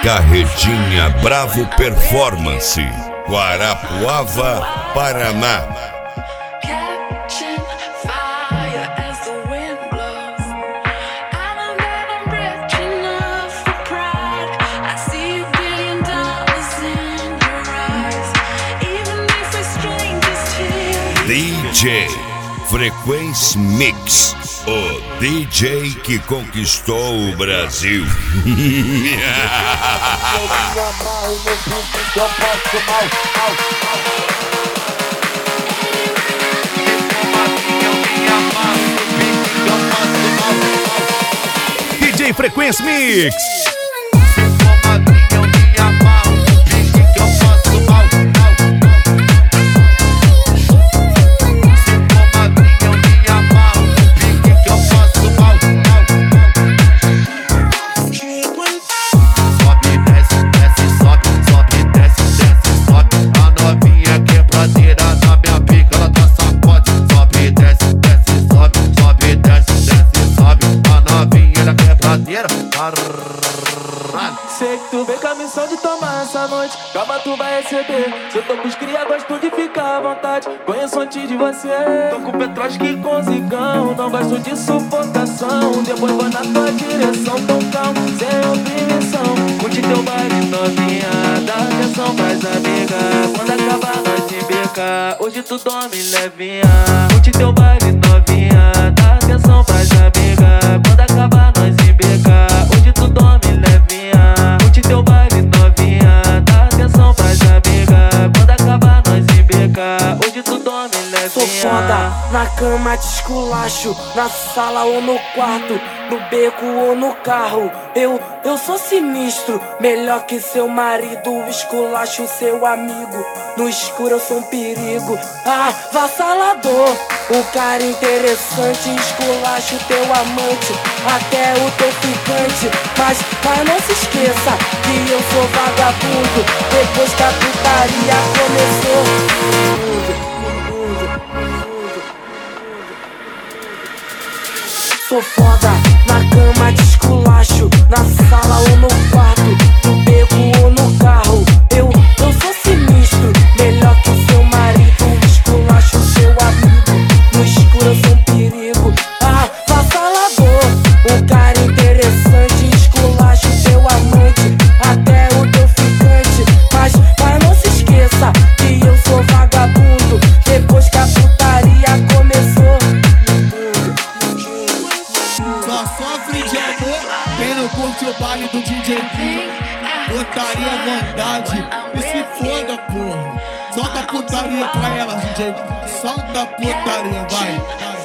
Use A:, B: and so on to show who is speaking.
A: Carretinha Bravo Performance, Guarapuava, Paraná. DJ Frequência Mix, o DJ que conquistou o Brasil.
B: DJ Frequência Mix.
C: Sei que tu vem com a missão de tomar essa noite. Calma, tu vai receber. Se eu tô com os cria, gosto de ficar à vontade. Conheço antes de você. Tô com Petroski com zigão. Não gosto de sufocação. Depois vou na tua direção. Tão calmo, sem opressão. Curte teu baile novinha. Dá atenção pras amigas. Quando acabar nós se beca. Hoje tu dorme levinha. Curte teu baile novinha. Dá atenção pras amigas. Quando acabar nós se beca. Hoje tu dorme levinha. Curte teu baile novinha. Dá atenção pras amigas. Quando acabar nós se beca. Hoje tu dorme levinha.
D: Sou foda, na cama te esculacho. Na sala ou no quarto, no beco ou no carro. Eu sou sinistro, melhor que seu marido. Esculacho seu amigo, no escuro eu sou um perigo. Avassalador, um cara interessante. Esculacho teu amante, até o teu ficante. Mas não se esqueça que eu sou vagabundo. Depois que a putaria começou. Sou foda, na cama te esculacho. Na sala ou no quarto, no beco ou no carro. Eu sou sinistro, melhor que seu marido. Esculacho seu amigo, no escuro eu sou um perigo. Avassalador, um cara interessante. Esculacho teu amante, até o teu ficante. Mas não se esqueça que eu sou vagabundo. Depois que a putaria começou.
E: Só sofre de amor quem não curte o baile do DJ King. Putaria à vontade, e se foda, porra. Solta a putaria pra ela, DJ. Solta a putaria, vai.